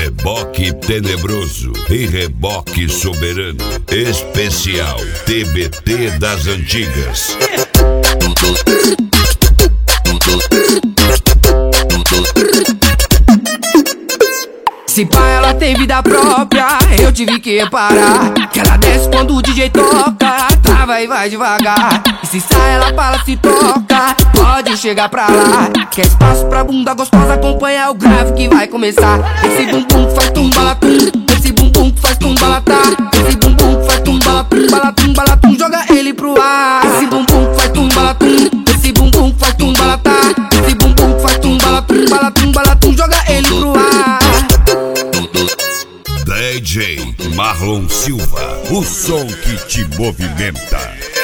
Reboque tenebroso e reboque soberano. Especial TBT das antigas. Se pá, ela tem vida própria, eu tive que reparar que ela desce quando o DJ toca, trava e vai devagar. E se sai, ela fala, se toca, pode chegar pra lá. Quer espaço pra bunda gostosa, acompanha o grave que vai começar. Esse bumbum que faz tum-balatum, esse bumbum que faz tum-balatá, esse bumbum que faz tum-balatum, balatum, balatum, joga ele pro ar. Esse bumbum que faz tum-balatum, esse bumbum que faz tum-balatá, esse bumbum que faz tum-balatum, balatum, balatum, joga ele pro ar. DJ Marlon Silva, o som que te movimenta.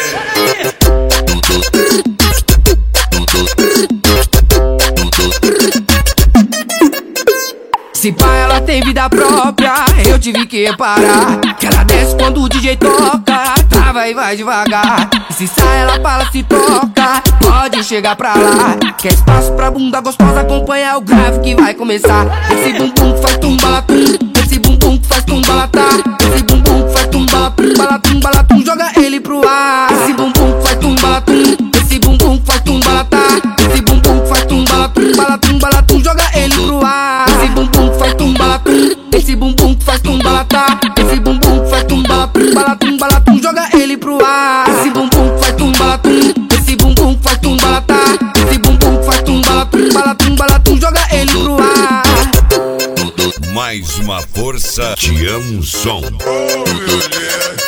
Se pá, ela tem vida própria, eu tive que reparar que ela desce quando o DJ toca, trava e vai devagar. E se sai, ela fala, se toca, pode chegar pra lá. Quer espaço pra bunda gostosa, acompanha o grave que vai começar. Esse bumbum que faz tum-balatum, esse bumbum que faz tum-balatá, esse bumbum que faz tum-balatum, balatum, balatum, joga ele pro ar. Esse bumbum que faz tum-balatum, esse bumbum que faz tum-balatá, esse bumbum que faz tum-balatum, balatum, balatum, joga ele pro ar. Esse bumbum que faz tum-balatum, esse bumbum que faz tum-balatá, esse bumbum que faz tum-balatum, balatum, balatum, joga ele pro ar. Esse bumbum que faz tum-balatum, esse bumbum que faz tum-balatá, esse bumbum que faz tum-balatum, balatum, balatum, joga ele pro ar. Mais uma força, te amo som.